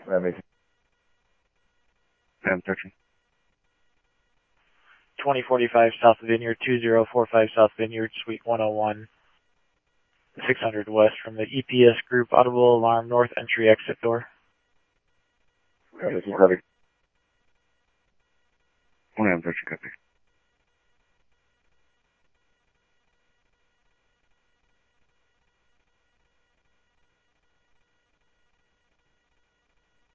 Amazing. I'm searching. 2045 South Vineyard, 2045 South Vineyard, Suite 101, 600 West from the EPS Group Audible Alarm North Entry Exit Door. This is heavy. I'm searching, copy.